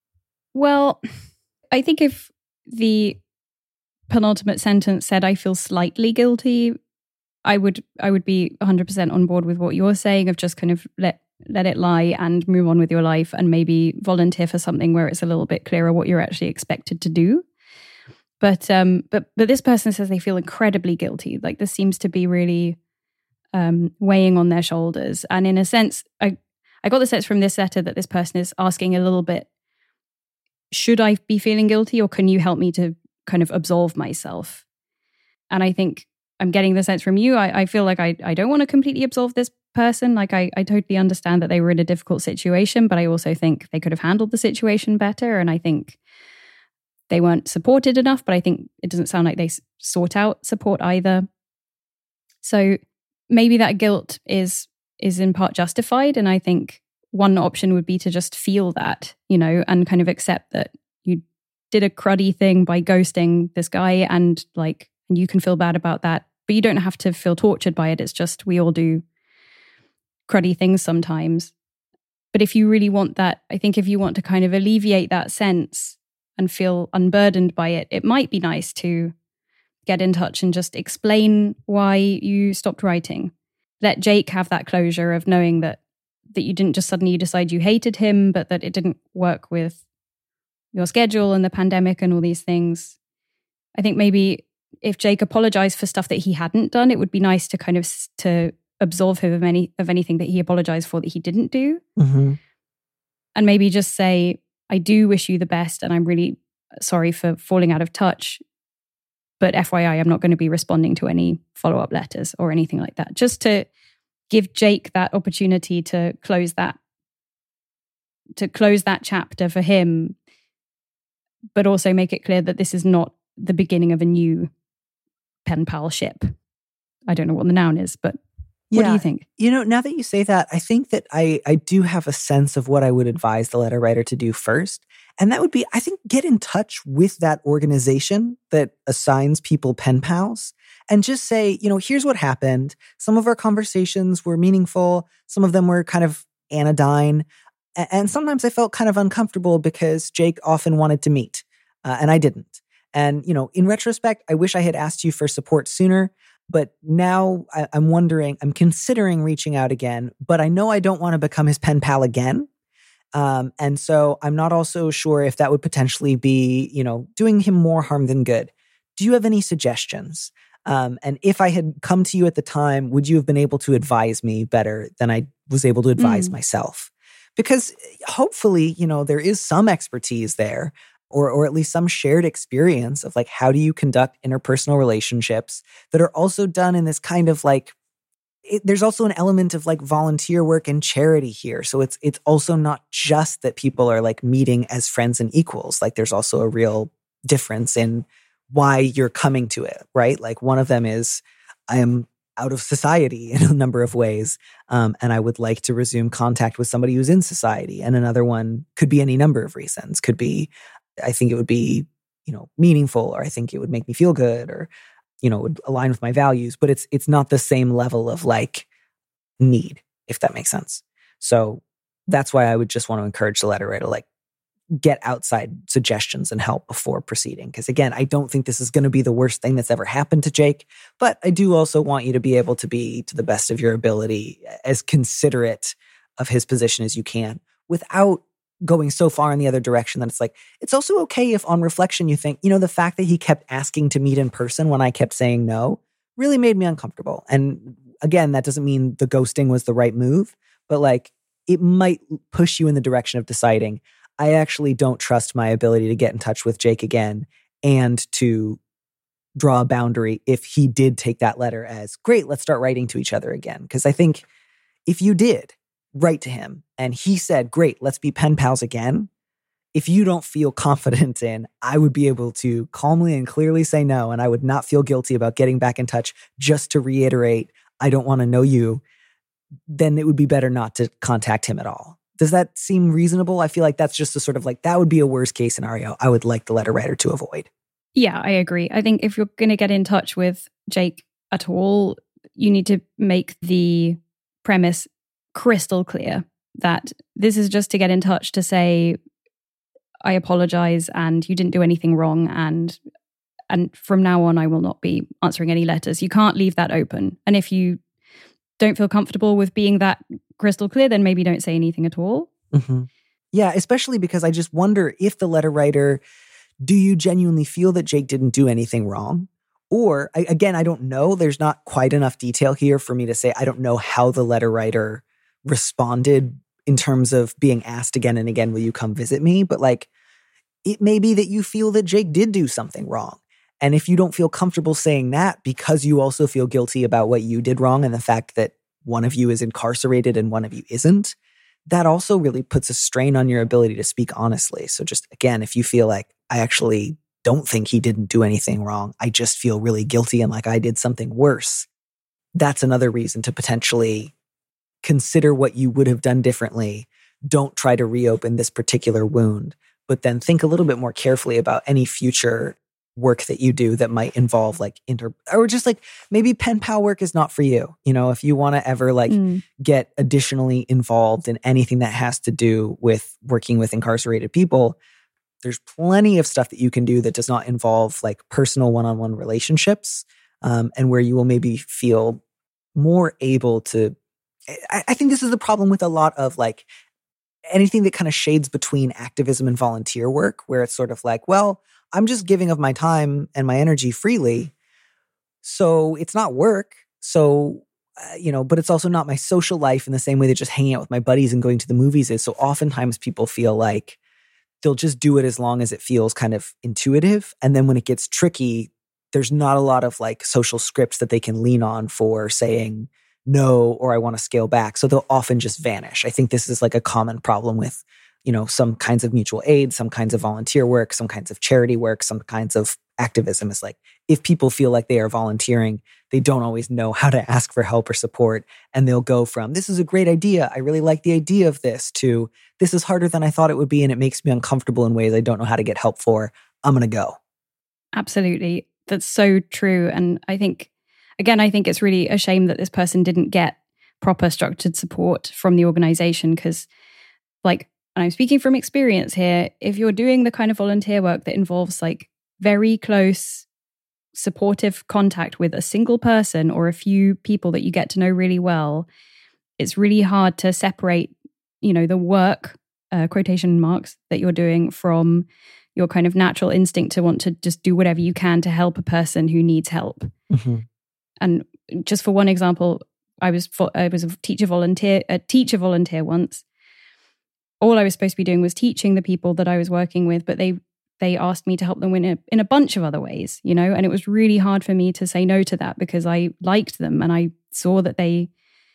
Well, I think if the penultimate sentence said, I feel slightly guilty, I would I would be one hundred percent on board with what you're saying of just kind of let let it lie and move on with your life and maybe volunteer for something where it's a little bit clearer what you're actually expected to do. But um, but but this person says they feel incredibly guilty. Like this seems to be really um, weighing on their shoulders. And in a sense, I I got the sense from this letter that this person is asking a little bit, should I be feeling guilty or can you help me to kind of absolve myself? And I think I'm getting the sense from you, I, I feel like I, I don't want to completely absolve this person. Like I, I totally understand that they were in a difficult situation, but I also think they could have handled the situation better. And I think they weren't supported enough, but I think it doesn't sound like they s- sought out support either. So maybe that guilt is is in part justified. And I think one option would be to just feel that, you know, and kind of accept that you did a cruddy thing by ghosting this guy and like, and you can feel bad about that, but you don't have to feel tortured by it. It's just, we all do cruddy things sometimes. But if you really want that, I think if you want to kind of alleviate that sense and feel unburdened by it, it might be nice to get in touch and just explain why you stopped writing. Let Jake have that closure of knowing that that you didn't just suddenly decide you hated him, but that it didn't work with your schedule and the pandemic and all these things. I think maybe if Jake apologized for stuff that he hadn't done, it would be nice to kind of s- to absolve him of any of anything that he apologized for that he didn't do. Mm-hmm. And maybe just say, I do wish you the best and I'm really sorry for falling out of touch. But F Y I, I'm not going to be responding to any follow-up letters or anything like that. Just to give Jake that opportunity to close that, to close that chapter for him, but also make it clear that this is not the beginning of a new pen pal ship. I don't know what the noun is, but what Yeah. do you think? You know, now that you say that, I think that I, I do have a sense of what I would advise the letter writer to do first. And that would be, I think, get in touch with that organization that assigns people pen pals and just say, you know, here's what happened. Some of our conversations were meaningful. Some of them were kind of anodyne. A- And sometimes I felt kind of uncomfortable because Jake often wanted to meet uh, and I didn't. And, you know, in retrospect, I wish I had asked you for support sooner. But now I, I'm wondering, I'm considering reaching out again, but I know I don't want to become his pen pal again. Um, and so I'm not also sure if that would potentially be, you know, doing him more harm than good. Do you have any suggestions? Um, and if I had come to you at the time, would you have been able to advise me better than I was able to advise Mm. myself? Because hopefully, you know, there is some expertise there. Or, or at least some shared experience of like, how do you conduct interpersonal relationships that are also done in this kind of like, it, there's also an element of like volunteer work and charity here. So it's it's also not just that people are like meeting as friends and equals. Like there's also a real difference in why you're coming to it, right? Like one of them is, I am out of society in a number of ways. Um, and I would like to resume contact with somebody who's in society. And another one could be any number of reasons. Could be, I think it would be, you know, meaningful, or I think it would make me feel good, or, you know, it would align with my values, but it's, it's not the same level of like need, if that makes sense. So that's why I would just want to encourage the letter writer, like, get outside suggestions and help before proceeding. Because again, I don't think this is going to be the worst thing that's ever happened to Jake, but I do also want you to be able to be, to the best of your ability, as considerate of his position as you can without going so far in the other direction that it's like, it's also okay if on reflection you think, you know, the fact that he kept asking to meet in person when I kept saying no really made me uncomfortable. And again, that doesn't mean the ghosting was the right move, but like it might push you in the direction of deciding, I actually don't trust my ability to get in touch with Jake again and to draw a boundary if he did take that letter as, great, let's start writing to each other again. Because I think if you did write to him and he said, great, let's be pen pals again, if you don't feel confident in, I would be able to calmly and clearly say no, and I would not feel guilty about getting back in touch just to reiterate, I don't want to know you, then it would be better not to contact him at all. Does that seem reasonable? I feel like that's just a sort of like, that would be a worst case scenario I would like the letter writer to avoid. Yeah, I agree. I think if you're going to get in touch with Jake at all, you need to make the premise crystal clear that this is just to get in touch to say, I apologize and you didn't do anything wrong, and and from now on I will not be answering any letters. You can't leave that open. And if you don't feel comfortable with being that crystal clear, then maybe don't say anything at all. Mm-hmm. Yeah, especially because I just wonder if the letter writer, do you genuinely feel that Jake didn't do anything wrong? Or, I, again, I don't know. There's not quite enough detail here for me to say I don't know how the letter writer responded in terms of being asked again and again, will you come visit me? But like, it may be that you feel that Jake did do something wrong. And if you don't feel comfortable saying that because you also feel guilty about what you did wrong and the fact that one of you is incarcerated and one of you isn't, that also really puts a strain on your ability to speak honestly. So just, again, if you feel like, I actually don't think he didn't do anything wrong, I just feel really guilty and like I did something worse, that's another reason to potentially consider what you would have done differently. Don't try to reopen this particular wound, but then think a little bit more carefully about any future work that you do that might involve like inter, or just like maybe pen pal work is not for you. You know, if you want to ever like mm. get additionally involved in anything that has to do with working with incarcerated people, there's plenty of stuff that you can do that does not involve like personal one-on-one relationships, um, and where you will maybe feel more able to, I, I think this is the problem with a lot of like anything that kind of shades between activism and volunteer work, where it's sort of like, well, I'm just giving of my time and my energy freely. So it's not work. So, uh, you know, but it's also not my social life in the same way that just hanging out with my buddies and going to the movies is. So oftentimes people feel like they'll just do it as long as it feels kind of intuitive. And then when it gets tricky, there's not a lot of like social scripts that they can lean on for saying no, or I want to scale back. So they'll often just vanish. I think this is like a common problem with, you know, some kinds of mutual aid, some kinds of volunteer work, some kinds of charity work, some kinds of activism. Is like, if people feel like they are volunteering, they don't always know how to ask for help or support. And they'll go from, this is a great idea, I really like the idea of this, to this is harder than I thought it would be and it makes me uncomfortable in ways I don't know how to get help for. I'm going to go. Absolutely. That's so true. And I think, again, I think it's really a shame that this person didn't get proper structured support from the organization, because like, and I'm speaking from experience here, if you're doing the kind of volunteer work that involves like very close, supportive contact with a single person or a few people that you get to know really well, it's really hard to separate, you know, the work, uh, quotation marks, that you're doing from your kind of natural instinct to want to just do whatever you can to help a person who needs help. Mm-hmm. And just for one example, I was I was a teacher volunteer, a teacher volunteer once. All I was supposed to be doing was teaching the people that I was working with, but they they asked me to help them in a, in a bunch of other ways, you know, and it was really hard for me to say no to that because I liked them and I saw that they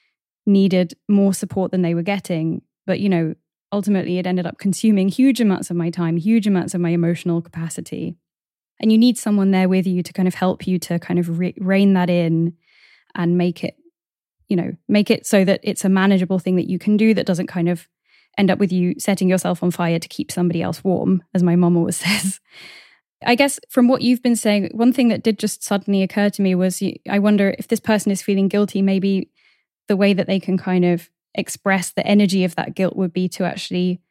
needed more support than they were getting. But, you know, ultimately it ended up consuming huge amounts of my time, huge amounts of my emotional capacity. And you need someone there with you to kind of help you to kind of re- rein that in and make it, you know, make it so that it's a manageable thing that you can do that doesn't kind of end up with you setting yourself on fire to keep somebody else warm, as my mom always says. I guess from what you've been saying, one thing that did just suddenly occur to me was I wonder if this person is feeling guilty, maybe the way that they can kind of express the energy of that guilt would be to actually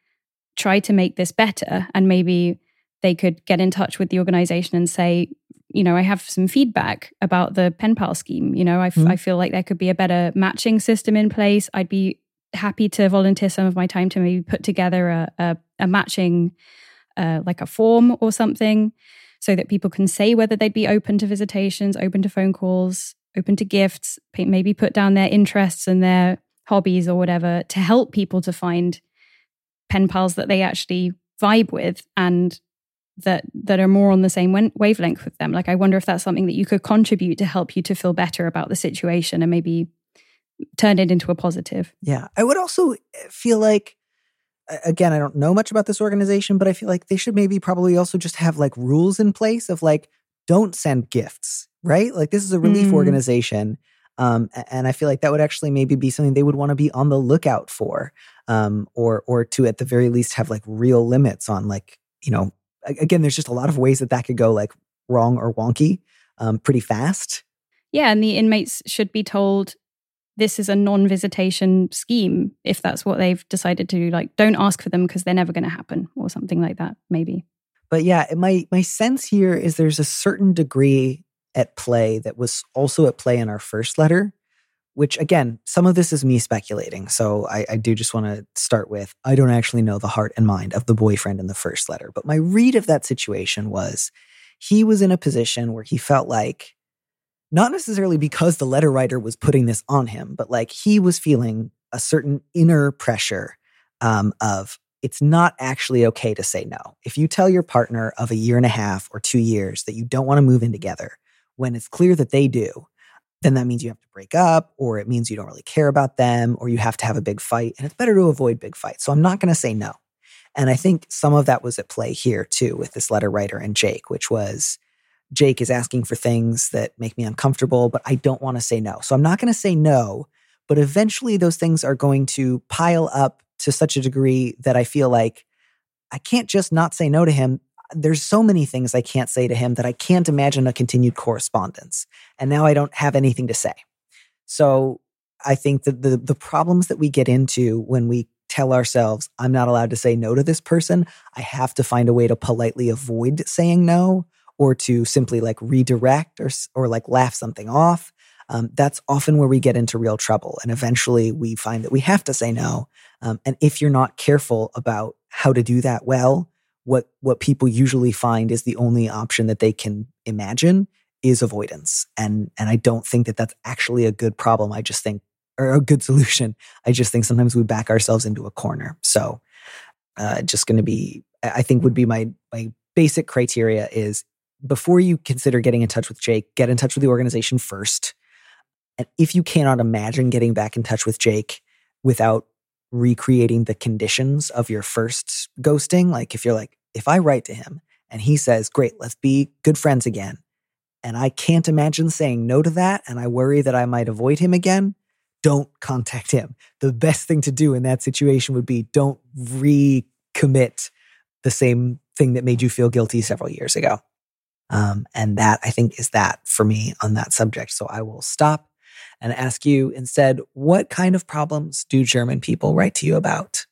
try to make this better, and maybe they could get in touch with the organization and say, you know, I have some feedback about the pen pal scheme. You know, I, f- mm-hmm. I feel like there could be a better matching system in place. I'd be happy to volunteer some of my time to maybe put together a, a, a matching, uh, like a form or something, so that people can say whether they'd be open to visitations, open to phone calls, open to gifts, maybe put down their interests and their hobbies or whatever to help people to find pen pals that they actually vibe with and that that are more on the same wavelength with them. Like, I wonder if that's something that you could contribute to help you to feel better about the situation and maybe turn it into a positive. Yeah. I would also feel like, again, I don't know much about this organization, but I feel like they should maybe probably also just have like rules in place of like, don't send gifts, right? Like, this is a relief mm. organization. Um, and I feel like that would actually maybe be something they would want to be on the lookout for, um, or or to at the very least have like real limits on like, you know, again, there's just a lot of ways that that could go like wrong or wonky um, pretty fast. Yeah, and the inmates should be told this is a non-visitation scheme if that's what they've decided to do. Like, don't ask for them because they're never going to happen or something like that, maybe. But yeah, my my sense here is there's a certain degree at play that was also at play in our first letter, which again, some of this is me speculating. So I, I do just want to start with, I don't actually know the heart and mind of the boyfriend in the first letter. But my read of that situation was he was in a position where he felt like, not necessarily because the letter writer was putting this on him, but like he was feeling a certain inner pressure um, of, it's not actually okay to say no. If you tell your partner of a year and a half or two years that you don't want to move in together, when it's clear that they do, then that means you have to break up, or it means you don't really care about them, or you have to have a big fight. And it's better to avoid big fights. So I'm not going to say no. And I think some of that was at play here too with this letter writer and Jake, which was Jake is asking for things that make me uncomfortable, but I don't want to say no. So I'm not going to say no, but eventually those things are going to pile up to such a degree that I feel like I can't just not say no to him. There's so many things I can't say to him that I can't imagine a continued correspondence. And now I don't have anything to say. So I think that the, the problems that we get into when we tell ourselves, I'm not allowed to say no to this person, I have to find a way to politely avoid saying no, or to simply like redirect or, or like laugh something off. Um, that's often where we get into real trouble. And eventually we find that we have to say no. Um, and if you're not careful about how to do that well, what what people usually find is the only option that they can imagine is avoidance. And and I don't think that that's actually a good problem. I just think, or a good solution. I just think sometimes we back ourselves into a corner. So uh, just going to be, I think would be my my basic criteria is before you consider getting in touch with Jake, get in touch with the organization first. And if you cannot imagine getting back in touch with Jake without recreating the conditions of your first ghosting, like if you're like, if I write to him and he says, great, let's be good friends again, and I can't imagine saying no to that, and I worry that I might avoid him again, don't contact him. The best thing to do in that situation would be don't recommit the same thing that made you feel guilty several years ago. Um, and that, I think, is that for me on that subject. So I will stop and ask you instead, what kind of problems do German people write to you about?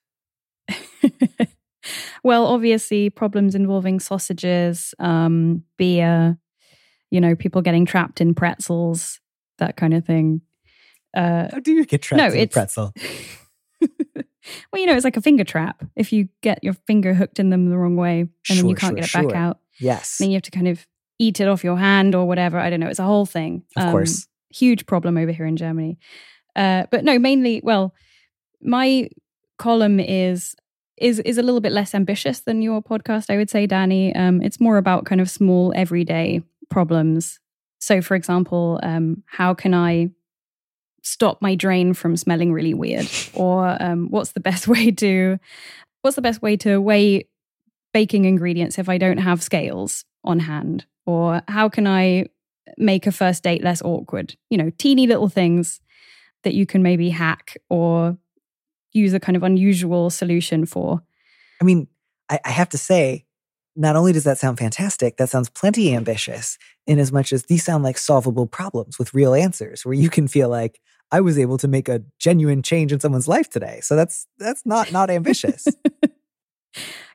Well, obviously, problems involving sausages, um, beer, you know, people getting trapped in pretzels, that kind of thing. Uh, How do you get trapped no, in a pretzel? Well, you know, it's like a finger trap. If you get your finger hooked in them the wrong way and sure, then you can't sure, get it sure. back out. Yes. Then you have to kind of eat it off your hand or whatever. I don't know. It's a whole thing. Of um, course. Huge problem over here in Germany. Uh, but no, mainly, well, my column is is is a little bit less ambitious than your podcast, I would say, Danny. Um, it's more about kind of small everyday problems. So, for example, um, how can I stop my drain from smelling really weird? Or um, what's the best way to what's the best way to weigh baking ingredients if I don't have scales on hand? Or how can I make a first date less awkward? You know, teeny little things that you can maybe hack or use a kind of unusual solution for. I mean, I, I have to say, not only does that sound fantastic, that sounds plenty ambitious in as much as these sound like solvable problems with real answers where you can feel like I was able to make a genuine change in someone's life today. So that's that's not not ambitious.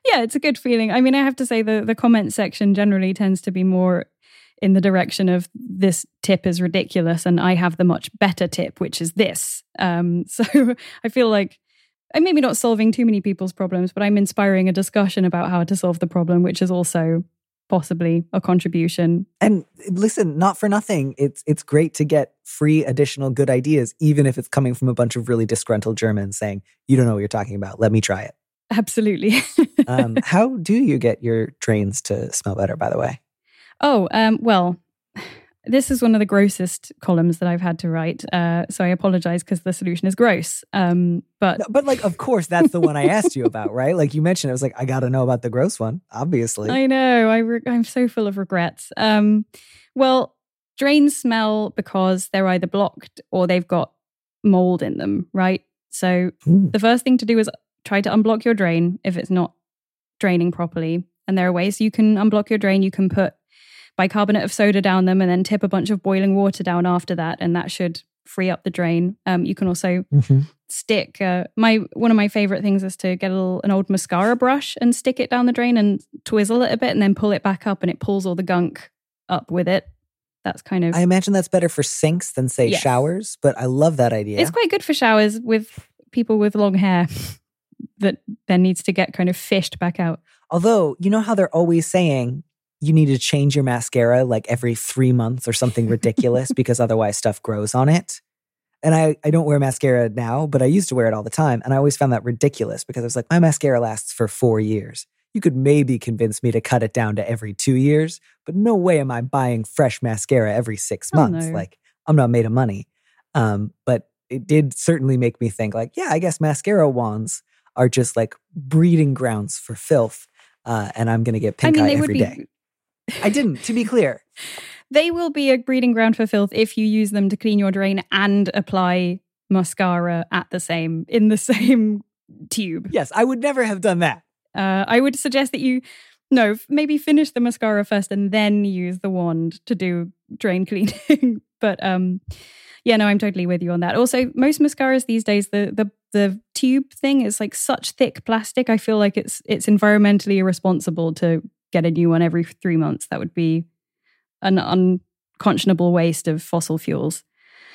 Yeah, it's a good feeling. I mean, I have to say the, the comment section generally tends to be more in the direction of this tip is ridiculous and I have the much better tip, which is this. Um, so I feel like I'm maybe not solving too many people's problems, but I'm inspiring a discussion about how to solve the problem, which is also possibly a contribution. And listen, not for nothing. It's it's great to get free additional good ideas, even if it's coming from a bunch of really disgruntled Germans saying, you don't know what you're talking about. Let me try it. Absolutely. um, how do you get your drains to smell better, by the way? Oh, um, well, this is one of the grossest columns that I've had to write. Uh, so I apologize because the solution is gross. Um, but no, but like, of course, that's the one I asked you about, right? Like you mentioned, it was like, I got to know about the gross one, obviously. I know. I re- I'm so full of regrets. Um, well, drains smell because they're either blocked or they've got mold in them, right? So Ooh. The first thing to do is try to unblock your drain if it's not draining properly. And there are ways you can unblock your drain. You can put bicarbonate of soda down them and then tip a bunch of boiling water down after that. And that should free up the drain. Um, you can also mm-hmm. stick, uh, my one of my favorite things is to get a little, an old mascara brush and stick it down the drain and twizzle it a bit and then pull it back up and it pulls all the gunk up with it. That's kind of... I imagine that's better for sinks than, say, yes. showers, but I love that idea. It's quite good for showers with people with long hair that then needs to get kind of fished back out. Although, you know how they're always saying you need to change your mascara like every three months or something ridiculous because otherwise stuff grows on it? And I, I don't wear mascara now, but I used to wear it all the time. And I always found that ridiculous because I was like, my mascara lasts for four years. You could maybe convince me to cut it down to every two years, but no way am I buying fresh mascara every six Oh, months. no. Like, I'm not made of money. Um, but it did certainly make me think like, yeah, I guess mascara wands are just like breeding grounds for filth. Uh, and I'm going to get pink I mean, eye they would every be... day. I didn't, to be clear. They will be a breeding ground for filth if you use them to clean your drain and apply mascara at the same, in the same tube. Yes, I would never have done that. Uh, I would suggest that you, no, maybe finish the mascara first and then use the wand to do drain cleaning. But um, yeah, no, I'm totally with you on that. Also, most mascaras these days, the the the tube thing is like such thick plastic. I feel like it's it's environmentally irresponsible to get a new one every three months. That would be an unconscionable waste of fossil fuels.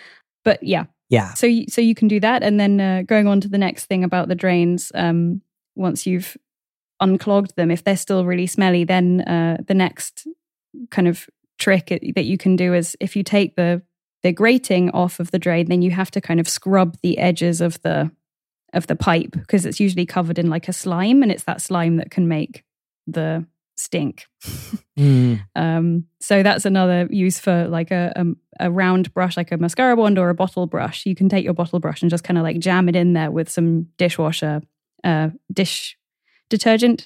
But yeah. Yeah. So, you, so you can do that. And then uh, going on to the next thing about the drains, um, once you've unclogged them, if they're still really smelly, then uh, the next kind of trick that you can do is if you take the the grating off of the drain, then you have to kind of scrub the edges of the of the pipe because it's usually covered in like a slime, and it's that slime that can make the stink. Mm. Um, so that's another use for like a, a a round brush, like a mascara wand or a bottle brush. You can take your bottle brush and just kind of like jam it in there with some dishwasher, uh, dish detergent,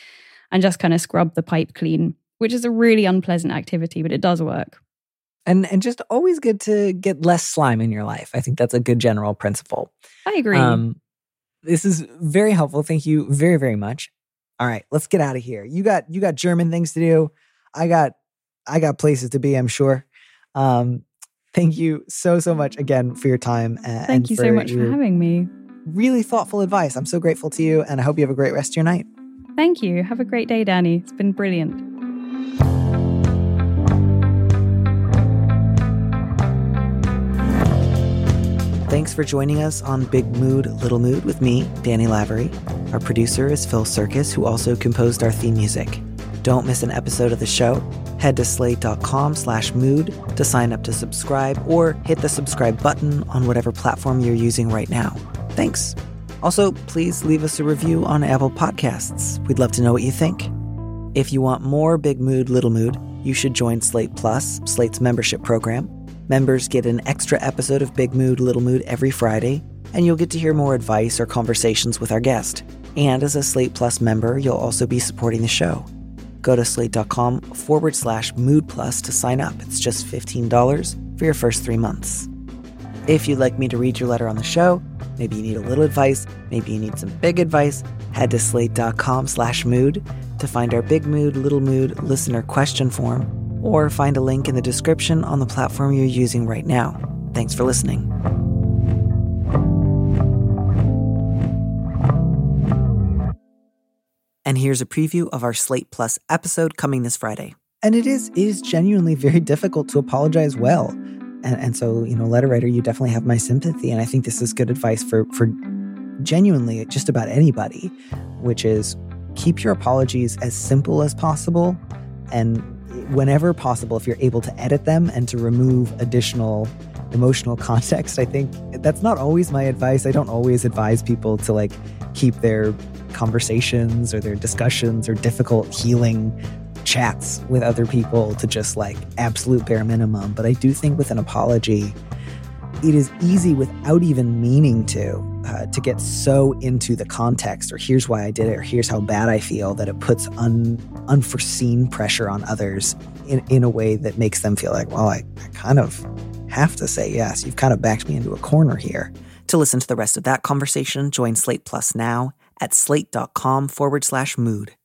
and just kind of scrub the pipe clean, which is a really unpleasant activity, but it does work. And and just always good to get less slime in your life. I think that's a good general principle. I agree. Um, this is very helpful. Thank you very, very much. All right, let's get out of here. You got you got German things to do. I got I got places to be, I'm sure. Um, thank you so, so much again for your time. Uh, Thank and you for so much for having me. Really thoughtful advice. I'm so grateful to you, and I hope you have a great rest of your night. Thank you. Have a great day, Danny. It's been brilliant. Thanks for joining us on Big Mood, Little Mood with me, Danny Lavery. Our producer is Phil Circus, who also composed our theme music. Don't miss an episode of the show. Head to slate.com slash mood to sign up to subscribe or hit the subscribe button on whatever platform you're using right now. Thanks. Also, please leave us a review on Apple Podcasts. We'd love to know what you think. If you want more Big Mood, Little Mood, you should join Slate Plus, Slate's membership program. Members get an extra episode of Big Mood, Little Mood every Friday, and you'll get to hear more advice or conversations with our guest. And as a Slate Plus member, you'll also be supporting the show. Go to slate.com forward slash mood plus to sign up. It's just fifteen dollars for your first three months. If you'd like me to read your letter on the show, maybe you need a little advice, maybe you need some big advice, head to slate.com slash mood to find our Big Mood, Little Mood listener question form, or find a link in the description on the platform you're using right now. Thanks for listening. And here's a preview of our Slate Plus episode coming this Friday. And it is it is genuinely very difficult to apologize well. And, and so, you know, letter writer, you definitely have my sympathy. And I think this is good advice for, for genuinely just about anybody, which is keep your apologies as simple as possible. And whenever possible, if you're able to edit them and to remove additional emotional context, I think that's not always my advice. I don't always advise people to like keep their conversations or their discussions or difficult healing chats with other people to just like absolute bare minimum. But I do think with an apology, it is easy without even meaning to, uh, to get so into the context or here's why I did it or here's how bad I feel that it puts un, unforeseen pressure on others in, in a way that makes them feel like, well, I, I kind of have to say yes. You've kind of backed me into a corner here. To listen to the rest of that conversation, join Slate Plus now at slate.com forward slash mood.